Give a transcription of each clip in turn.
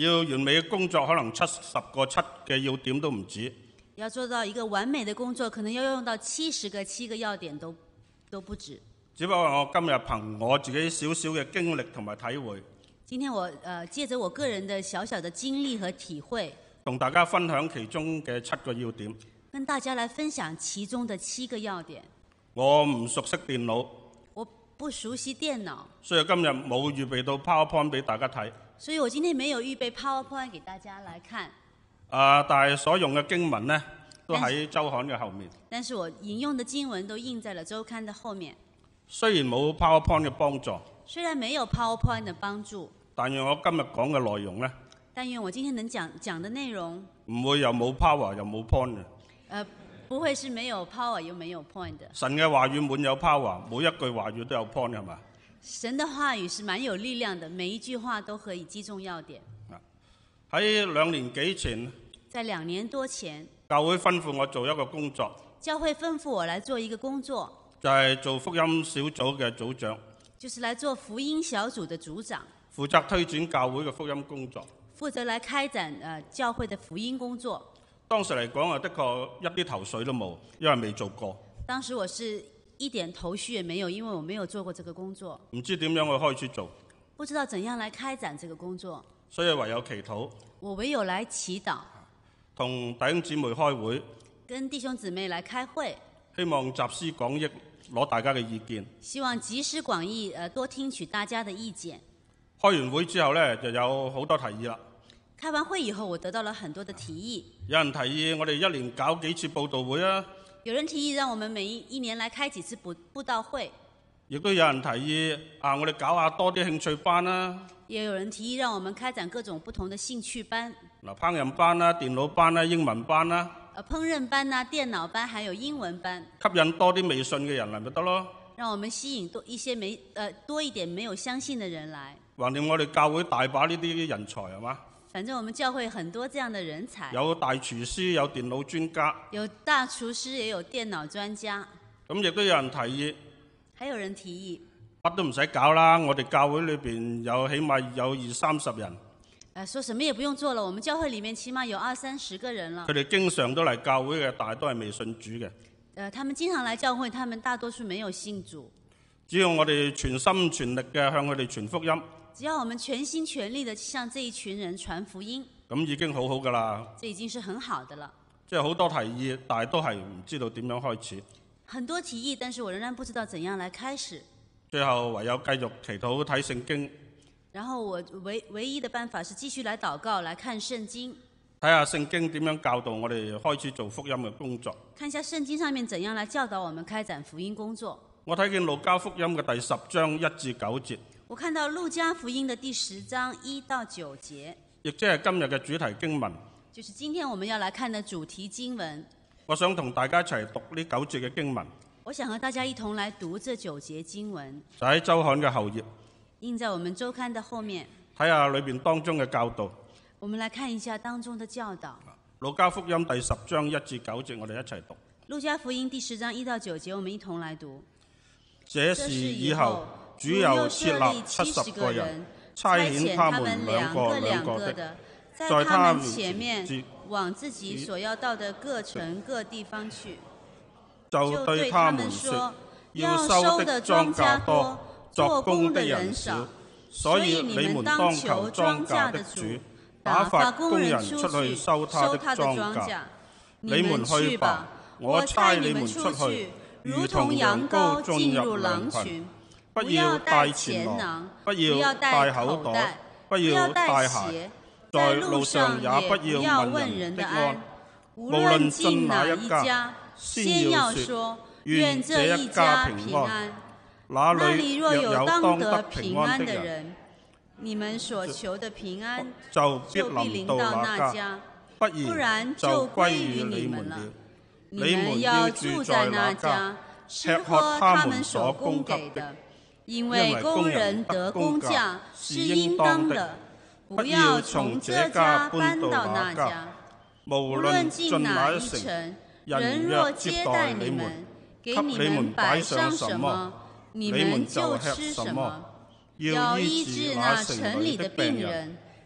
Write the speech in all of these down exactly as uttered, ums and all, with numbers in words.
要完美嘅工作，可能七十個七嘅要點都唔止。 要做到一個完美的工作，可能要用到七十個七個要點都都不止。 只不過我今日憑我自己少少嘅經歷同埋體會， 今天我呃借着我個人的小小的經歷和體會， 同大家分享其中嘅七個要點。 跟大家來分享其中的七個要點。 我唔熟悉電腦， 我不熟悉電腦， 所以今日冇預備到 PowerPoint 俾大家睇。 所以我今天沒有預備 PowerPoint 給大家來看。 啊，但係所用嘅經文呢，都喺週刊嘅後面。 但是我引用的經文都印在了週刊的後面。 雖然冇 PowerPoint 嘅幫助， 雖然沒有 PowerPoint 的幫助， 但願我今日講嘅內容呢， 但願我今天能講講的內容唔會又冇 Power 又冇 Point 嘅。 呃，不會是沒有 Power 又沒有 Point 的。 神嘅話語滿有 Power，每一句話語都有 Point 係嘛？ 神的話語是蠻有力量的，每一句話都可以擊中要點。 喺兩年幾前， 在兩年多前， 教會吩咐我做一個工作， 教會吩咐我來做一個工作， 就係做福音小組嘅組長， 就是來做福音小組的組長， 負責推展教會嘅福音工作， 負責來開展呃教會的福音工作。 當時嚟講啊，的確一啲頭緒都冇，因為未做過。 當時我是一點頭緒也沒有，因為我沒有做過這個工作， 唔知點樣去開始做， 不知道怎樣來開展這個工作， 所以唯有祈禱， 我唯有來祈禱， 同弟兄姊妹開會， 跟弟兄姊妹來開會， 希望集思廣益，攞大家嘅意見。 希望集思廣益，呃，多聽取大家的意見。 開完會之後呢，就有好多提議啦。 開完會以後，我得到了很多的提議。 有人提議我哋一年搞幾次佈道會啊。 有人提議讓我們每一年來開幾次佈佈道會。 亦都有人提議啊，我哋搞下多啲興趣班啦。 也有人提議讓我們開展各種不同的興趣班。 嗱，烹飪班啦、電腦班啦、英文班啦。 呃，烹飪班啊、電腦班，還有英文班。 吸引多啲未信嘅人嚟咪得咯。 讓我們吸引多一些沒呃多一點沒有相信的人來。 橫掂我哋教會大把呢啲人才係嘛？ 反正我們教會很多這樣的人才。 有大廚師，有電腦專家。 有大廚師，也有電腦專家。 咁亦都有人提議。 還有人提議。 乜都唔使搞啦，我哋教會裏邊有起碼有二三十人。 呃，說什麼也不用做了，我們教會裡面起碼有二三十個人了。 佢哋經常都嚟教會嘅，但係都係未信主嘅。 呃，他們經常來教會，他們大多數沒有信主。 只要我哋全心全力嘅向佢哋傳福音。 只要我們全心全力地向這一群人傳福音， 咁已經好好噶啦。 這已經是很好的了。 即係好多提議，但係都係唔知道點樣開始。 很多提議，但是我仍然不知道怎樣來開始。 最後唯有繼續祈禱睇聖經。 然後我唯唯一的辦法是繼續來禱告，來看聖經。 睇下聖經點樣教導我哋開始做福音嘅工作。 看一下聖經上面怎樣來教導我們開展福音工作。 我睇見路加福音嘅第十章一至九節。 我看到路加福音的第十章一到九節， 亦即係今日嘅主題經文， 就是今天我們要來看的主題經文。 我想同大家一齊讀呢九節嘅經文。 我想和大家一同來讀這九節經文， 就喺周刊嘅後頁， 印在我們周刊的後面。 睇下裏邊當中嘅教導。 我們來看一下當中的教導。 路加福音第十章一至九節，我哋一齊讀。 路加福音第十章一到九節，我們一同來讀。 這事以後，主又設立七十個人，差遣他們兩個兩個的， 在他們前面往自己所要到的各城各地方去，就對他們說：要收的莊稼多，做工的人少，所以你們當求莊稼的主，打發工人出去收他的莊稼。你們去吧，我差你們出去，如同羊羔進入狼群。不要帶錢囊，不要帶口袋，不要帶鞋，在路上也不要問人的安。無論進哪一家，先要說：願這一家平安。那裡若有當得平安的人，你們所求的平安就必臨到那家，不然就歸於你們了。你們要住在那家，吃喝他們所供給的。因為工人得工價是應當的，不要從這家搬到那家。無論進哪一城，人若接待你們，給你們擺上什麼，你們就吃什麼。要醫治那城裡的病人，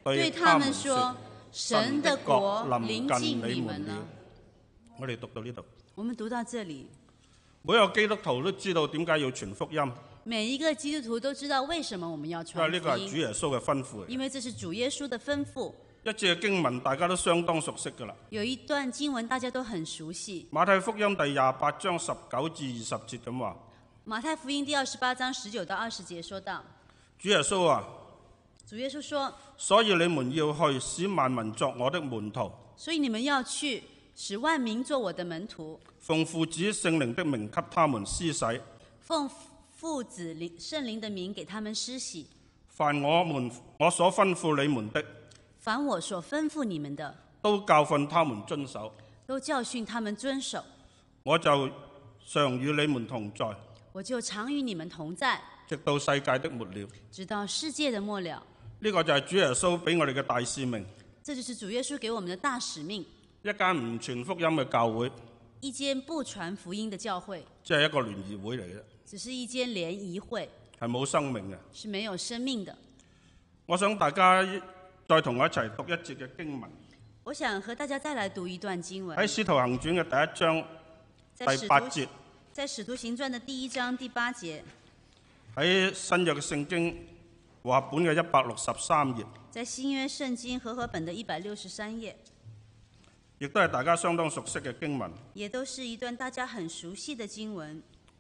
對他們說：神的國臨近你們了。 我哋讀到呢度。 我們讀到這裡， 每個基督徒都知道點解要傳福音。 每一個基督徒都知道為什麼我們要傳福音。 因為呢個係主耶穌嘅吩咐。 因為這是主耶穌的吩咐。 一節經文大家都相當熟悉㗎啦。 有一段經文大家都很熟悉。 馬太福音第廿八章十九至二十節咁話。 馬太福音第二十八章十九到二十節說到， 主耶穌啊， 主耶穌說， 所以你們要去，使萬民作我的門徒。 所以你們要去，使萬民作我的門徒。 奉父子聖靈的名給他們施洗。 奉父子聖靈的名給他們施洗。 凡我們我所吩咐你們的， 凡我所吩咐你們的， 都教訓他們遵守。 都教訓他們遵守。 我就常與你們同在。 我就常與你們同在， 直到世界的末了。 直到世界的末了。 呢個就係主耶穌俾我哋嘅大使命。 這就是主耶穌給我們的大使命。 一間唔傳福音嘅教會， 一間不傳福音的教會， 即係一個聯誼會嚟嘅， 只是一間聯誼會， 係冇生命嘅， 是沒有生命的。 我想大家再同我一齊讀一節嘅經文。 我想和大家再來讀一段經文。 喺《使徒行傳》嘅第一章第八節。 在使徒行傳的第一章第八節， 喺新約聖經和合本嘅一百六十三頁， 在新約聖經和合本的一百六十三頁， 亦都係大家相當熟悉嘅經文， 也都是一段大家很熟悉的經文。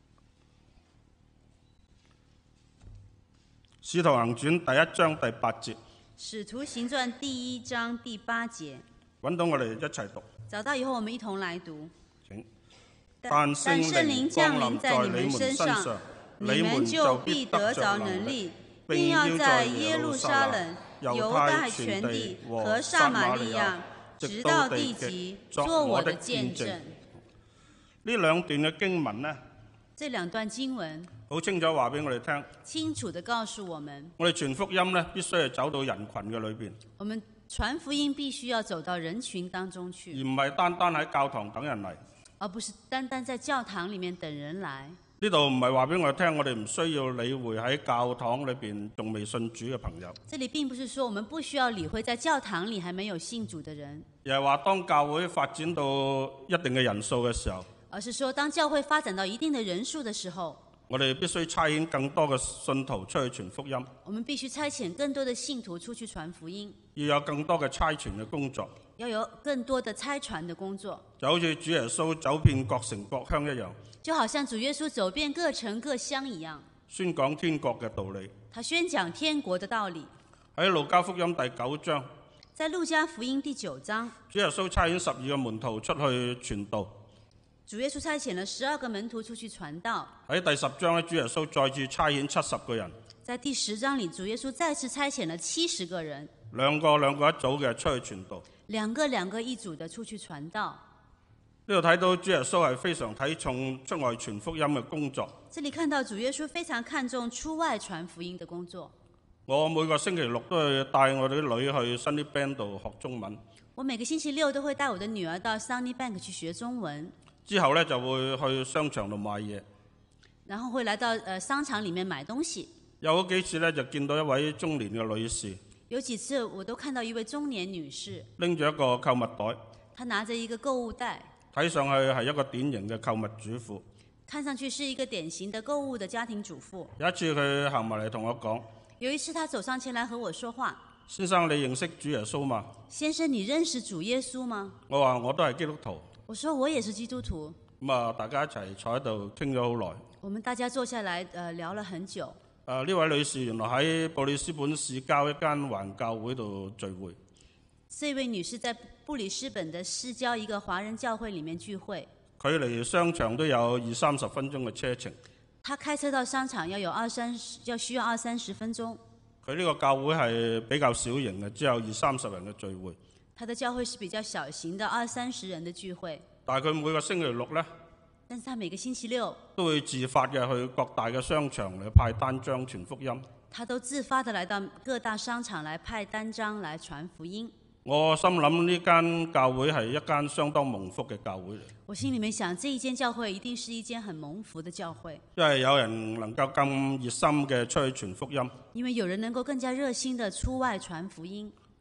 使徒行傳第一章第八節， 使徒行傳第一章第八節， 揾到我哋一齊讀。 找到以後，我們一同來讀。 請。 但聖靈降臨在你們身上，你們就必得着能力，並要在耶路撒冷、猶太全地和撒瑪利亞，直到地極，作我的見證。 呢兩段嘅經文呢， 這兩段經文好清楚話俾我哋聽， 清楚地告訴我們， 我哋傳福音呢，必須係走到人群嘅裏邊。 我們傳福音必須要走到人群當中去， 而唔係單單喺教堂等人嚟。 而不是單單在教堂裡面等人來。 呢度唔係話俾我哋聽，我哋唔需要理會喺教堂裏邊仲未信主嘅朋友。 這裡並不是說我們不需要理會在教堂裡還沒有信主的人， 而係話當教會發展到一定嘅人數嘅時候， 而是說當教會發展到一定的人數的時候， 我哋必須差遣更多嘅信徒出去傳福音。 我們必須差遣更多的信徒出去傳福音， 要有更多嘅差傳嘅工作， 要有更多的差傳的工作， 就好似主耶穌走遍各城各鄉一樣， 就好像主耶穌走遍各城各鄉一樣， 宣講天國嘅道理。 他宣講天國的道理。 喺路加福音第九章， 在路加福音第九章， 主耶穌差遣十二個門徒出去傳道。 主耶穌差遣了十二個門徒出去傳道。 喺第十章咧，主耶穌再次差遣七十個人。 在第十章裡，主耶穌再次差遣了七十個人， 兩個兩個一組嘅出去傳道， 兩個兩個一組的出去傳道。 呢度睇到主耶穌係非常睇重出外傳福音嘅工作。 這裡看到主耶穌非常看重出外傳福音的工作。 我每個星期六都會帶我哋啲女去 Sunny Bank 度學中文。 我每個星期六都會帶我的女兒到 Sunny Bank 去學中文。 之後呢，就會去商場度買嘢， 然後會來到呃商場裡面買東西。 有幾次呢，就見到一位中年嘅女士。 有幾次我都看到一位中年女士拎住一個購物袋， 她拿着一個購物袋， 睇上去係一個典型嘅購物主婦， 看上去是一個典型的購物的家庭主婦。 有一次佢行埋嚟同我講， 有一次她走上前來和我說話， 先生，你認識主耶穌嗎？ 先生，你認識主耶穌嗎？ 我話我都係基督徒。 我說我也是基督徒。 咁啊，大家一齊坐喺度傾咗好耐。 我們大家坐下來，呃，聊了很久。 誒，呢位女士原來喺布里斯本市郊一間環教會度聚會。 這位女士在布里斯本的市郊一個華人教會裡面聚會。 距離商場都有二三十分鐘嘅車程。 她開車到商場要有二三十，要需要二三十分鐘。 佢呢個教會係比較小型嘅，只有二三十人嘅聚會。 她的教會是比較小型的，二三十人的聚會。 但係佢每個星期六呢， 但是他每個星期六都會自發嘅去各大嘅商場嚟派單張傳福音。 他都自發的來到各大商場來派單張來傳福音。 我心諗呢間教會係一間相當蒙福嘅教會嚟。 我心裡面想，這一間教會一定是一間很蒙福的教會。 因為有人能夠咁熱心嘅出去傳福音。 因為有人能夠更加熱心的出外傳福音。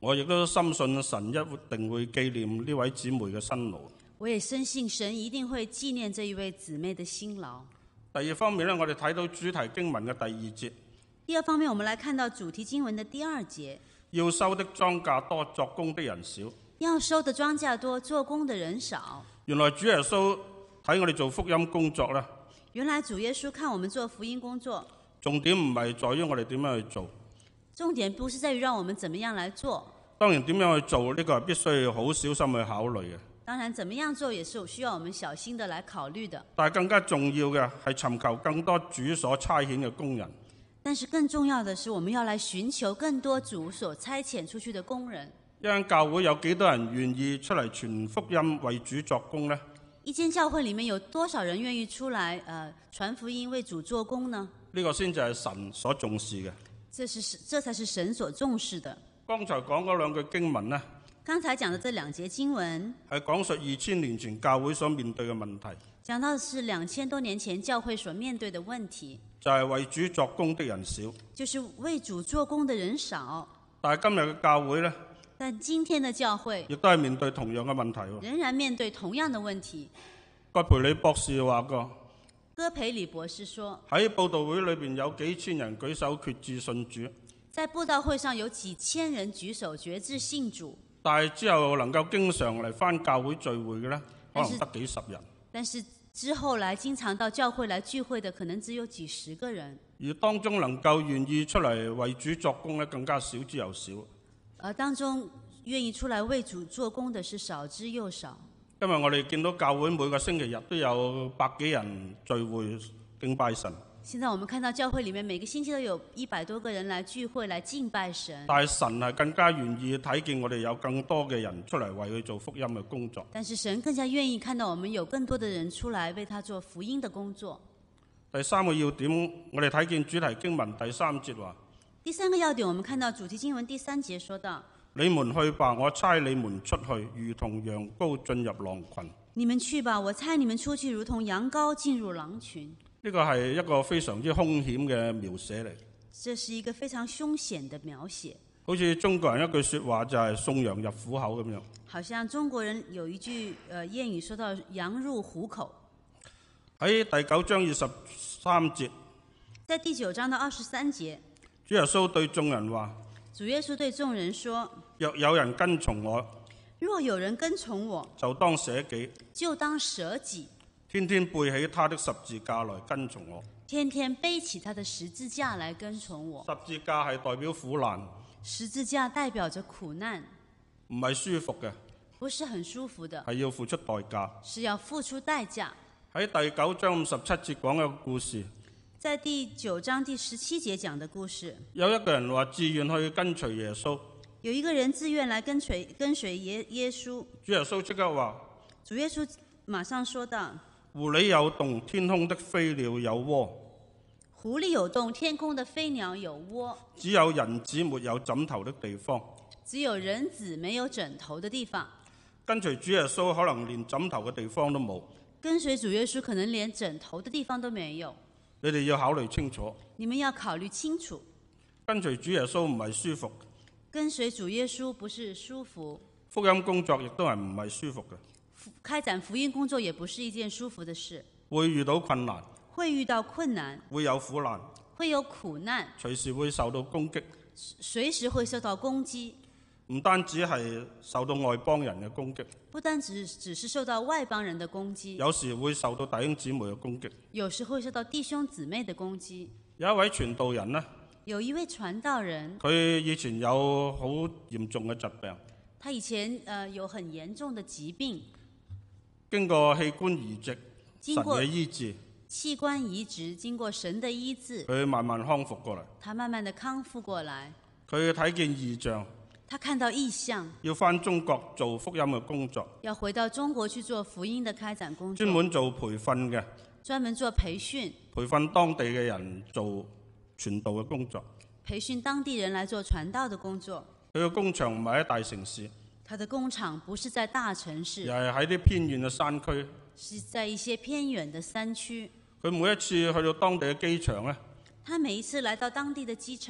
我亦都深信神一定會紀念呢位姊妹嘅辛勞。 我也深信神一定會紀念這一位姊妹的辛勞。 第二方面呢，我哋睇到主題經文嘅第二節。 第二方面，我們來看到主題經文的第二節。 要收的莊稼多，作工的人少。 要收的莊稼多，做工的人少。 原來主耶穌睇我哋做福音工作咧。 原來主耶穌看我們做福音工作， 重點唔係在於我哋點樣去做。 重點不是在於讓我們怎麼樣來做。 當然點樣去做呢個係必須要好小心去考慮嘅。 當然，怎麼樣做也是需要我們小心的來考慮的。 但係更加重要嘅係尋求更多主所差遣嘅工人。 但是更重要的是，我們要來尋求更多主所差遣出去的工人。 一間教會有幾多人願意出嚟傳福音為主作工呢？ 一間教會裡面有多少人願意出來呃傳福音為主做工呢？ 呢個先至係神所重視嘅。 這是這才是神所重視的。 剛才講嗰兩句經文呢， 剛才講的這兩節經文係講述二千年前教會所面對嘅問題。 講到的是兩千多年前教會所面對的問題， 就係為主作工的人少， 就是為主做工的人少。 但係今日嘅教會呢， 但今天的教會亦都係面對同樣嘅問題。 仍然面對同樣的問題。 葛培理博士話過， 戈培理博士說， 喺佈道會裏邊有幾千人舉手決志信主， 在佈道會上有幾千人舉手決志信主， 但係之後能夠經常嚟返教會聚會嘅呢，可能得幾十人。 但是之後來經常到教會來聚會的，可能只有幾十個人。 而當中能夠願意出嚟為主作工呢，更加少之又少。 而當中願意出來為主做工的是少之又少。 因為我哋見到教會每個星期日都有百幾人聚會敬拜神。 現在我們看到教會裡面每個星期都有一百多個人來聚會來敬拜神。 但係神係更加願意睇見我哋有更多嘅人出嚟為佢做福音嘅工作。 但是神更加願意看到我們有更多的人出來為他做福音的工作。 第三個要點，我哋睇見主題經文第三節話。 第三個要點，我們看到主題經文第三節說到： 你們去吧，我差你們出去，如同羊羔進入狼群。 你們去吧，我差你們出去，如同羊羔進入狼群。 呢個係一個非常之兇險嘅描寫嚟。 這是一個非常兇險的描寫。 好似中國人一句說話就係送羊入虎口咁樣。 好像中國人有一句呃諺語說到羊入虎口。 喺第九章二十三節。 在第九章的二十三節。 主耶穌對眾人話： 主耶穌對眾人說： 若有人跟從我， 若有人跟從我， 就當捨己， 就當捨己， 天天背起他的十字架來跟從我。 天天背起他的十字架來跟從我。 十字架係代表苦難。 十字架代表着苦難， 唔係舒服嘅， 不是很舒服的， 係要付出代價， 是要付出代價。 喺第九章五十七節講一個故事。 在第九章第十七節講的故事， 有一個人話自願去跟隨耶穌。 有一個人自願來跟隨跟隨耶耶穌。 主耶穌即刻話： 主耶穌馬上說道： 狐狸有洞，天空的飛鳥有窩。 狐狸有洞，天空的飛鳥有窩。 只有人子沒有枕頭的地方。 只有人子沒有枕頭的地方。 跟隨主耶穌可能連枕頭嘅地方都冇。 跟隨主耶穌可能連枕頭的地方都沒有。 你哋要考慮清楚。你們要考慮清楚。 跟隨主耶穌唔係舒服。 跟隨主耶穌不是舒服。 福音工作亦都係唔係舒服嘅。 開展福音工作也不是一件舒服的事。 會遇到困難。 會遇到困難。 會有苦難。 會有苦難。 隨時會受到攻擊。 隨時會受到攻擊。 唔單止係受到外邦人嘅攻擊， 不單只只是受到外邦人的攻擊， 有時會受到弟兄姊妹嘅攻擊， 有時會受到弟兄姊妹的攻擊。 有一位傳道人呢， 有一位傳道人， 佢以前有好嚴重嘅疾病， 他以前呃有很嚴重的疾病， 經過器官移植，神嘅醫治， 器官移植經過神的醫治， 佢慢慢康復過嚟， 他慢慢的康復過來， 佢睇見異象。 他看到異象， 要返中國做福音嘅工作， 要回到中國去做福音的開展工作， 專門做培訓嘅， 專門做培訓， 培訓當地嘅人做傳道嘅工作， 培訓當地人來做傳道的工作。 佢嘅工場唔係喺大城市， 他的工廠不是在大城市， 又係喺啲偏遠嘅山區， 是在一些偏遠的山區。 佢每一次去到當地嘅機場呢， 他每一次來到當地的機場，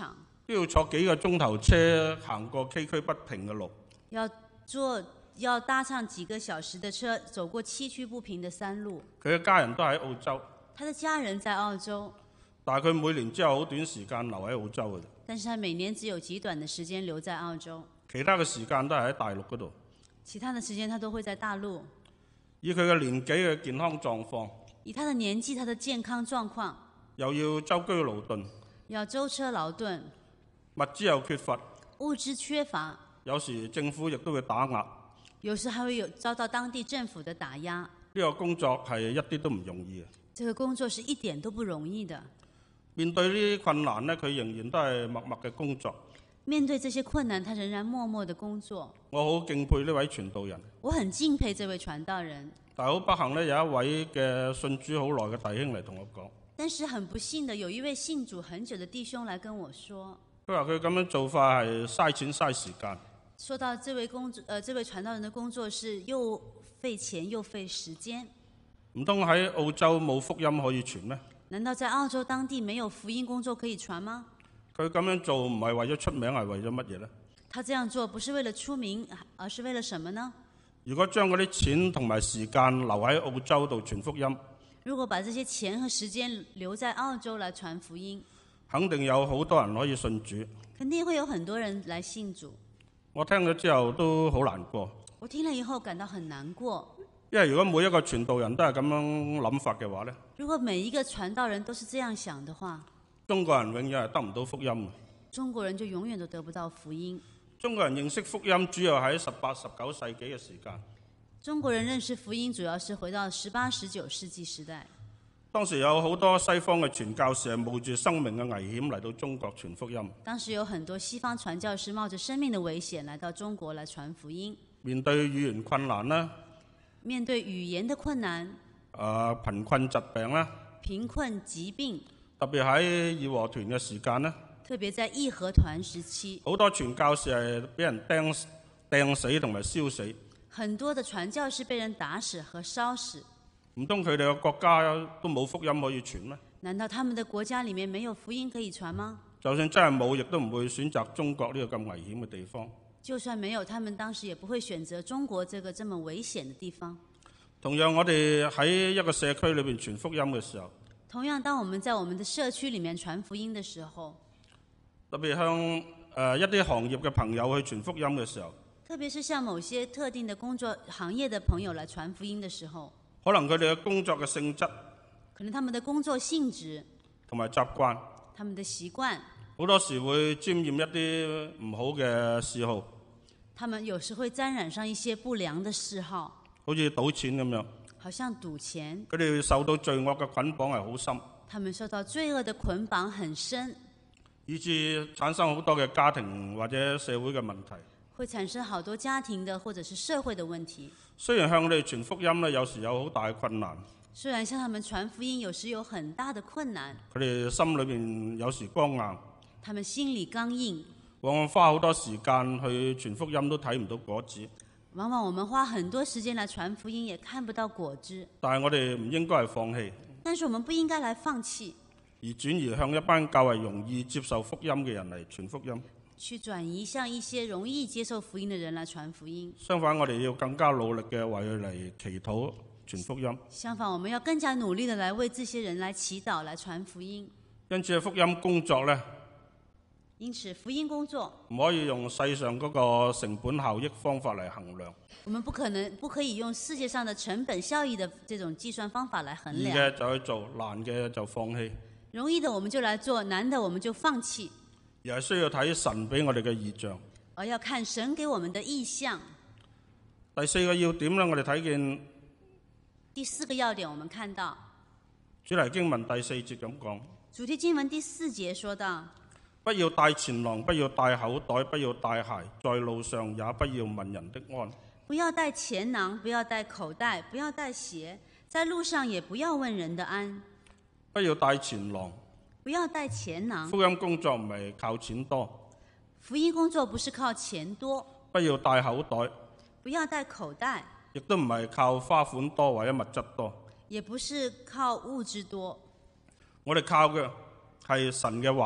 都要坐幾個鐘頭車行過崎嶇不平嘅路。 要坐要搭上幾個小時的車，走過崎嶇不平的山路。 佢嘅家人都喺澳洲， 他的家人在澳洲， 但係佢每年只有好短時間留喺澳洲嘅， 但是他每年只有極短的時間留在澳洲， 其他嘅時間都係喺大陸嗰度。 其他的時間他都會在大陸。 以佢嘅年紀嘅健康狀況， 以他的年紀，他的健康狀況， 又要舟車勞頓， 要舟車勞頓， 物資又缺乏， 物資缺乏， 有時政府亦都會打壓， 有時還會有遭到當地政府的打壓。 呢個工作係一啲都唔容易嘅。 這個工作是一點都不容易的。 面對呢啲困難呢，佢仍然都係默默嘅工作。 面對這些困難，他仍然默默的工作。 我好敬佩呢位傳道人。 我很敬佩這位傳道人。 但係好不幸呢，有一位嘅信主好耐嘅弟兄嚟同我講。 但是很不幸的，有一位信主很久的弟兄來跟我說， 佢話佢咁樣做法係嘥錢嘥時間。 說到這位工作，呃，這位傳道人的工作是又費錢又費時間。 唔通喺澳洲冇福音可以傳咩？ 難道在澳洲當地沒有福音工作可以傳嗎？ 佢咁樣做唔係為咗出名，係為咗乜嘢呢？ 他這樣做不是為了出名，而是為了什麼呢？ 如果將嗰啲錢同埋時間留喺澳洲度傳福音， 如果把這些錢和時間留在澳洲來傳福音， 肯定有好多人可以信主。 肯定會有很多人來信主。 我聽咗之後都好難過。 我聽了以後感到很難過。 因為如果每一個傳道人都係咁樣諗法嘅話呢， 如果每一個傳道人都是這樣想的話， 中國人永遠係得唔到福音。 中國人就永遠都得不到福音。 中國人認識福音主要喺十八、十九世紀嘅時間。 中國人認識福音主要是回到十八、十九世紀時代。 當時有好多西方嘅傳教士係冒住生命嘅危險嚟到中國傳福音。 當時有很多西方傳教士冒着生命的危險來到中國來傳福音。 面對語言困難啦， 面對語言的困難， 誒貧困疾病啦， 貧困疾病， 特別喺義和團嘅時間呢， 特別在義和團時期， 好多傳教士係俾人釘釘死同埋燒死。 很多的傳教士被人打死和燒死。 唔通佢哋嘅國家都冇福音可以傳咩？ 難道他們的國家裡面沒有福音可以傳嗎？ 就算真係冇，亦都唔會選擇中國呢個咁危險嘅地方。 就算沒有，他們當時也不會選擇中國這個這麼危險的地方。 同樣，我哋喺一個社區裏邊傳福音嘅時候， 同樣，當我們在我們的社區裡面傳福音的時候， 特別向誒一啲行業嘅朋友去傳福音嘅時候， 特別是向某些特定的工作行業的朋友來傳福音的時候， 可能佢哋嘅工作嘅性質， 可能他們的工作性質同埋習慣， 他們的習慣， 好多時會沾染一啲唔好嘅嗜好。 他們有時會沾染上一些不良的嗜好， 好似賭錢咁樣， 好像賭錢。 佢哋受到罪惡嘅捆綁係好深， 他們受到罪惡的捆綁很深， 以致產生好多嘅家庭或者社會嘅問題， 會產生好多家庭的或者是社會的問題。 雖然向佢哋傳福音呢，有時有好大嘅困難。 雖然向他們傳福音有時有很大的困難， 佢哋心裏面有時剛硬， 他們心裡剛硬， 往往花好多時間去傳福音都睇唔到果子。 往往我們花很多時間來傳福音，也看不到果子。 但係我哋唔應該係放棄， 但是我們不應該來放棄， 而轉移向一班較為容易接受福音嘅人嚟傳福音。 去轉移向一些容易接受福音的人來傳福音。 相反，我哋要更加努力嘅為佢嚟祈禱傳福音。 相反，我們要更加努力的來為這些人來祈禱、來傳福音。 因此，福音工作呢， 因此福音工作唔可以用世上嗰個成本效益方法嚟衡量。 我們不可能不可以用世界上的成本效益的這種計算方法來衡量。 易嘅就去做，難嘅就放棄。 容易的我們就來做，難的我們就放棄。 而係需要睇神俾我哋嘅異象， 而要看神給我們的異象。 第四個要點呢，我哋睇見第四個要點，我們看到主題經文第四節咁講。 主題經文第四節說到： 不要帶錢囊，不要帶口袋，不要帶鞋，在路上也不要問人的安。 不要帶錢囊，不要帶口袋，不要帶鞋，在路上也不要問人的安。 不要帶錢囊。 不要帶錢囊。 福音工作唔係靠錢多。 福音工作不是靠錢多。 不要帶口袋。 不要帶口袋。 亦都唔係靠花款多或者物質多。 也不是靠物質多。 我哋靠嘅係神嘅話。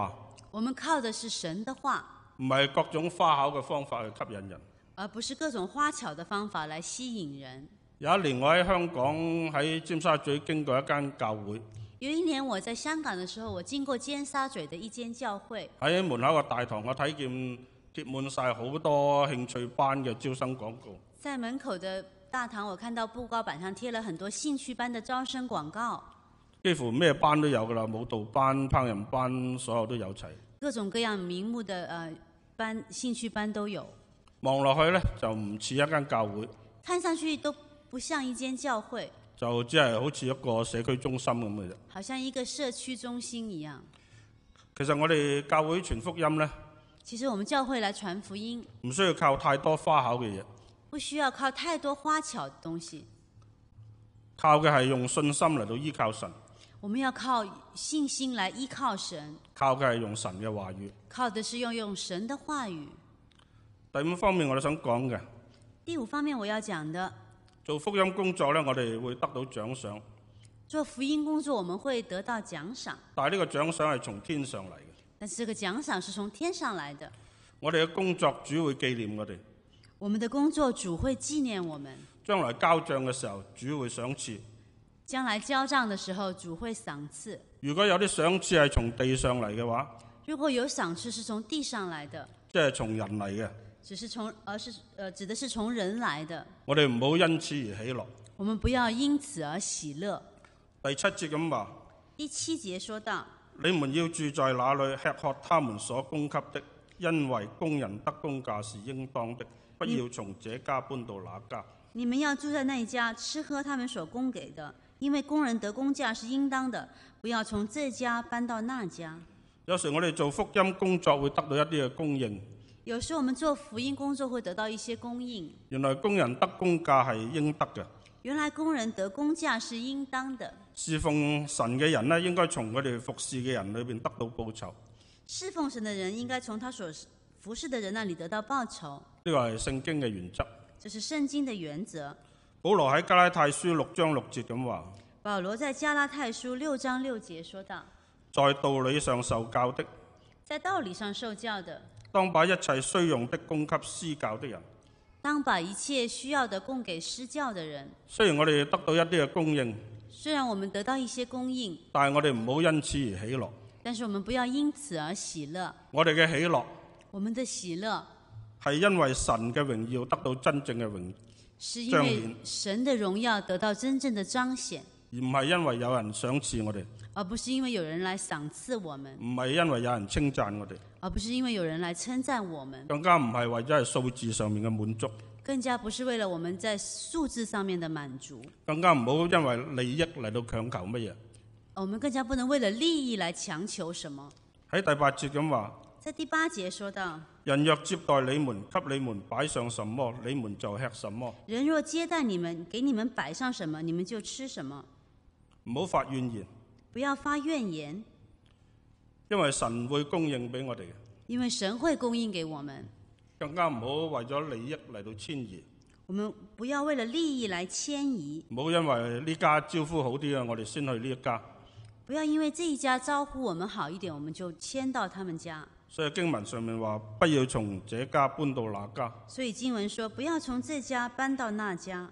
我們靠的是神的話， 唔係各種花巧嘅方法去吸引人， 而不是各種花巧的方法來吸引人。 有一年我喺香港喺尖沙咀經過一間教會， 有一年我在香港的時候，我經過尖沙咀的一間教會， 喺門口個大堂我睇見貼滿晒好多興趣班嘅招生廣告。 在門口的大堂，我看到布告板上貼了很多興趣班的招生廣告， 幾乎咩班都有㗎啦，舞蹈班、烹飪班，所有都有齊。 各種各樣名目的呃班興趣班都有。 望落去呢，就唔似一間教會， 看上去都不像一間教會， 就只係好似一個社區中心咁嘅啫。 好像一個社區中心一樣。 其實我哋教會傳福音呢， 其實我們教會來傳福音， 唔需要靠太多花巧嘅嘢， 不需要靠太多花巧的東西， 靠嘅係用信心嚟到依靠神。 我們要靠信心來依靠神， 靠嘅係用神嘅話語。 靠的是用用神的話語。 第五方面我哋想講嘅， 第五方面我要講的， 做福音工作呢，我哋會得到獎賞。 做福音工作我們會得到獎賞， 但係呢個獎賞係從天上嚟嘅。 但是這個獎賞是從天上來的。 我哋嘅工作主會紀念我哋， 我們的工作主會紀念我們。 將來交帳嘅時候，主會賞賜。 將來交帳的時候，主會賞賜。 如果有啲賞賜係從地上嚟嘅話， 如果有賞賜是從地上來的， 即係從人嚟嘅， 只是從，而是，呃，指的是從人來的。 我哋唔好因此而喜樂。 我們不要因此而喜樂。 第七節咁話， 第七節說到， 你們要住在那裏，吃喝他們所供給的，因為工人得工價是應當的，不要從這家搬到那家。 你們要住在那一家，吃喝他們所供給的，因為工人得工價是應當的，不要從這家搬到那家。 有時我哋做福音工作會得到一啲嘅供應。 有時我們做福音工作會得到一些供應。 原來工人得工價係應得嘅。 原來工人得工價是應當的。 侍奉神嘅人呢，應該從佢哋服侍嘅人裏邊得到報酬。 侍奉神嘅人應該從他所服侍嘅人那裡得到報酬。 呢個係聖經嘅原則。 這是聖經的原則。 保羅喺加拉太書六章六節咁話。 保羅在加拉太書六章六節說道： 在道理上受教的， 在道理上受教的， 當把一切需用的供給施教的人。 當把一切需要的供給施教的人。 雖然我哋得到一啲嘅供應， 雖然我們得到一些供應， 但係我哋唔好因此而喜樂。 但是我們不要因此而喜樂。 我哋嘅喜樂， 我們的喜樂係因為神嘅榮耀得到真正嘅榮是因為神的榮耀得到真正的彰顯， 而唔係因為有人賞賜我哋， 而不是因為有人來賞賜我們， 唔係因為有人稱讚我哋， 而不是因為有人來稱讚我們， 更加唔係為咗係數字上面嘅滿足， 更加不是為了我們在數字上面的滿足， 更加唔好因為利益嚟到強求乜嘢。 我們更加不能為了利益來強求什麼。 喺第八節咁話， 在第八節說到： 人若接待你們，給你們擺上什麼，你們就吃什麼。 人若接待你們，給你們擺上什麼，你們就吃什麼。 唔好發怨言， 不要發怨言， 因為神會供應俾我哋嘅。 因為神會供應給我們。 更加唔好為咗利益嚟到遷移。 我們不要為了利益來遷移。 唔好因為呢家招呼好啲啊，我哋先去呢一家。 不要因為這一家招呼我們好一點，我們就遷到他們家。 所以經文上面話，不要從這家搬到那家。 所以經文說，不要從這家搬到那家。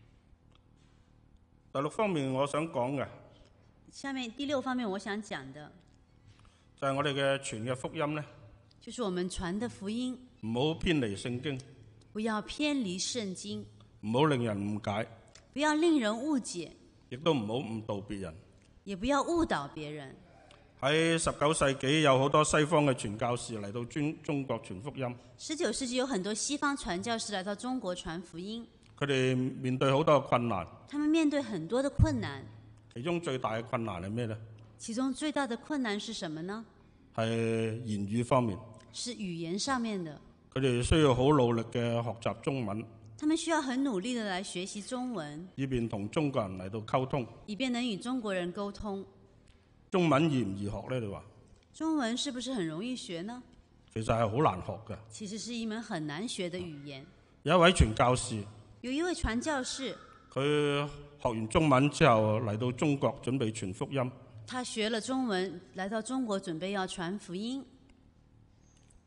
第六方面我想講嘅， 下面第六方面我想講的， 就係我哋嘅傳嘅福音呢， 就是我們傳的福音， 唔好偏離聖經， 不要偏離聖經， 唔好令人誤解， 不要令人誤解， 亦都唔好誤導別人， 也不要誤導別人。 喺十九世紀有好多西方嘅傳教士嚟到中中國傳福音。 十九世紀有很多西方傳教士來到中國傳福音。 佢哋面對好多嘅困難。 他們面對很多的困難。 其中最大嘅困難係咩呢？ 其中最大的困難是什麼呢？ 係言語方面。 是語言上面的。 佢哋需要好努力嘅學習中文。 他們需要很努力的來學習中文， 以便同中國人嚟到溝通。 以便能與中國人溝通。 中文易唔易學呢？你話？ 中文是不是很容易學呢？ 其實係好難學嘅。 其實是一門很難學的語言。 有一位傳教士。 有一位傳教士。 佢學完中文之後嚟到中國準備傳福音。 他學了中文，來到中國準備要傳福音。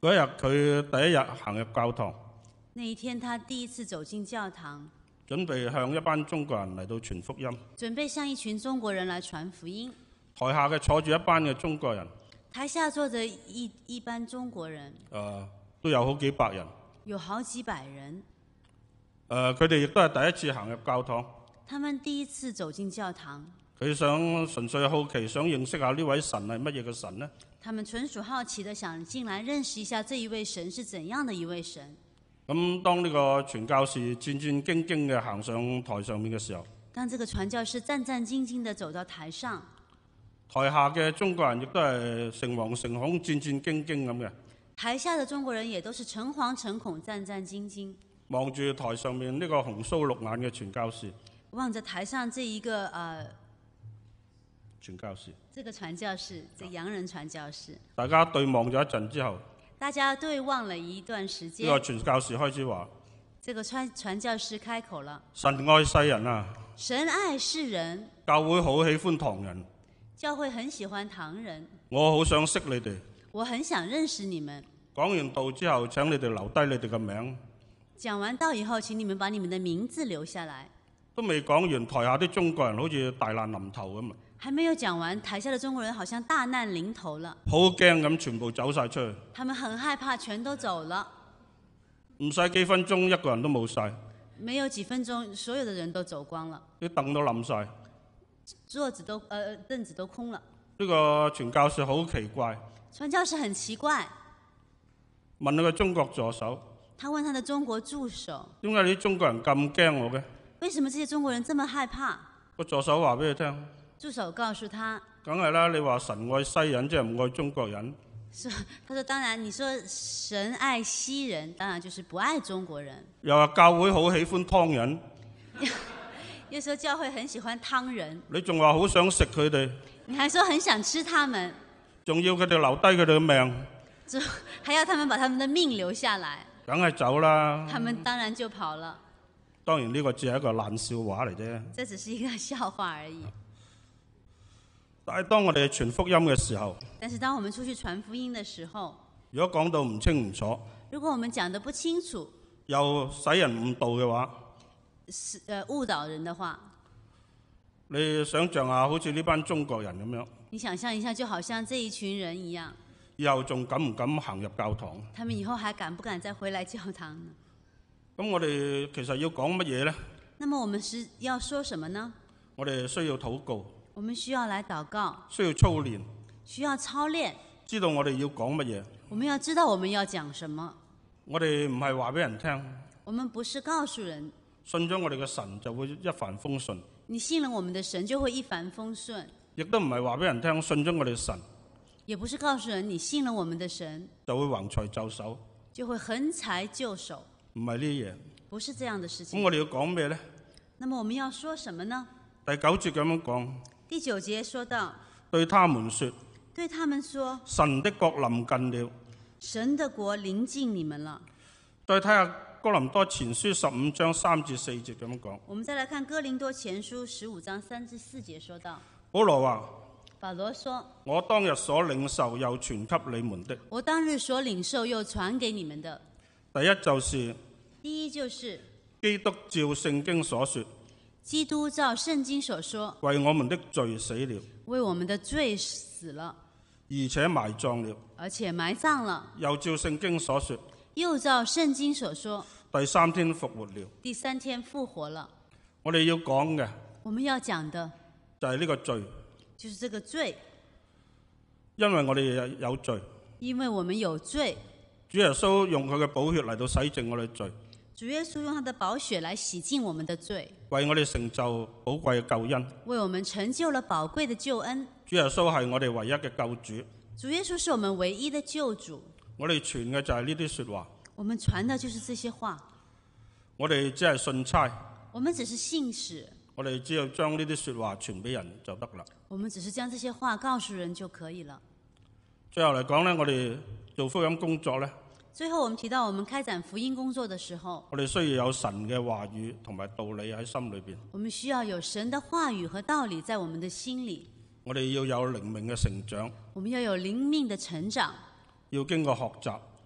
嗰日佢第一日行入教堂， 那一天他第一次走進教堂， 準備向一班中國人嚟到傳福音。 準備向一群中國人來傳福音。 台下嘅坐住一班嘅中國人， 台下坐着一一班中國人， 誒、呃、都有好幾百人。 有好幾百人。 誒佢哋亦都係第一次行入教堂。 他們第一次走進教堂。 佢想純粹好奇，想認識下呢位神係乜嘢嘅神呢？ 他們純屬好奇的想進來認識一下這一位神是怎樣的一位神。 咁當呢個傳教士戰戰兢兢嘅行上台上面嘅時候， 當這個傳教士戰戰兢兢地走到台上， 台下嘅中國人亦都係誠惶誠恐、戰戰兢兢咁嘅。 台下的中國人也都是誠惶誠恐、戰戰兢兢， 望住台上面呢個紅鬚綠眼嘅傳教士， 望着台上這一個呃傳教士， 這個傳教士，這洋人傳教士， 大家對望咗一陣之後， 大家對望了一段時間， 呢個傳教士開始話： 這個傳傳教士開口了， 神愛世人啊， 神愛世人， 教會好喜歡唐人， 教會很喜歡唐人， 我好想識你哋， 我很想認識你們。 講完道之後，請你哋留低你哋嘅名。 講完道以後，請你們把你們的名字留下來。 都未講完，台下啲中國人好似大難臨頭咁啊！ 還沒有講完，台下的中國人好像大難臨頭了， 好驚咁，全部走晒出去。 他們很害怕，全都走了。 唔使幾分鐘，一個人都冇晒。 沒有幾分鐘，所有的人都走光了， 啲凳都冧晒， 桌子都呃凳子都空了。 呢個傳教士好奇怪， 傳教士很奇怪， 問佢個中國助手， 他問他的中國助手： 點解你啲中國人咁驚我嘅？ 為什麼這些中國人這麼害怕？ 個助手話俾佢聽， 助手告訴他： 梗係啦，你話神愛西人，即係唔愛中國人。 說，他說當然，你說神愛西人，當然就是不愛中國人。 又話教會好喜歡湯人， 又說教會很喜歡湯人。 你仲話好想食佢哋， 你還說很想吃他們， 仲要佢哋留低佢哋嘅命， 就還要他們把他們的命留下來， 梗係走啦。 他們當然就跑了。 當然呢個只係一個爛笑話嚟啫。 這只是一個笑話而已。 但係當我哋傳福音嘅時候， 但是當我們出去傳福音的時候， 如果講到唔清唔楚， 如果我們講得不清楚， 又使人誤導嘅話， 是呃誤導人的話， 你想象下，好似呢班中國人咁樣， 你想象一下，就好像這一群人一樣， 以後仲敢唔敢行入教堂？ 他們以後還敢不敢再回來教堂呢？ 咁我哋其實要講乜嘢呢？ 那麼我們是要說什麼呢？ 我哋需要禱告， 我們需要來禱告， 需要操練， 需要操練， 知道我哋要講乜嘢。 我們要知道我們要講什麼。 我哋唔係話俾人聽， 我們不是告訴人， 信咗我哋嘅神就會一帆風順。 你信了我們的神就會一帆風順。 亦都唔係話俾人聽，信咗我哋神， 也不是告訴人你信了我們的神就會橫財就手， 就會橫財就手。 唔係呢啲嘢。 不是這樣的事情。 咁我哋要講咩呢？ 那麼我們要說什麼呢？ 第九節咁樣講。 第九節說到， 對他們說， 對他們說， 神的國臨近了。 神的國臨近你們了。 再睇下哥林多前書十五章三至四節咁樣講。 我們再來看哥林多前書十五章三至四節說到， 保羅話， 保羅說， 我當日所領受又傳給你們的， 我當日所領受又傳給你們的， 第一就是第一就是基督照聖經所說， 基督照聖經所說， 為我們的罪死了， 為我們的罪死了， 而且埋葬了， 而且埋葬了， 又照聖經所說， 又照聖經所說， 第三天復活了。 第三天復活了。 我哋要講嘅我們要講的就係呢個罪， 就是這個罪， 因為我哋有罪， 因為我們有罪， 主耶穌用佢嘅寶血嚟到洗淨我哋罪， 主耶穌用他的寶血來洗淨我們的罪， 為我哋成就寶貴嘅救恩。 為我們成就了寶貴的救恩。 主耶穌係我哋唯一嘅救主， 主耶穌是我們唯一的救主。 我哋傳嘅就係呢啲說話， 我們傳的就是這些話。 我哋只係信差， 我們只是信使， 我哋只要將呢啲說話傳俾人就得啦。 我們只是將這些話告訴人就可以了。 最後嚟講呢，我哋做福音工作呢， 最後我們提到我們開展福音工作的時候， 我哋需要有神嘅話語同埋道理喺心裏邊。 我們需要有神的話語和道理在我們的心裏。 我哋要有靈命嘅成長， 我們要有靈命的成長， 要經過學習，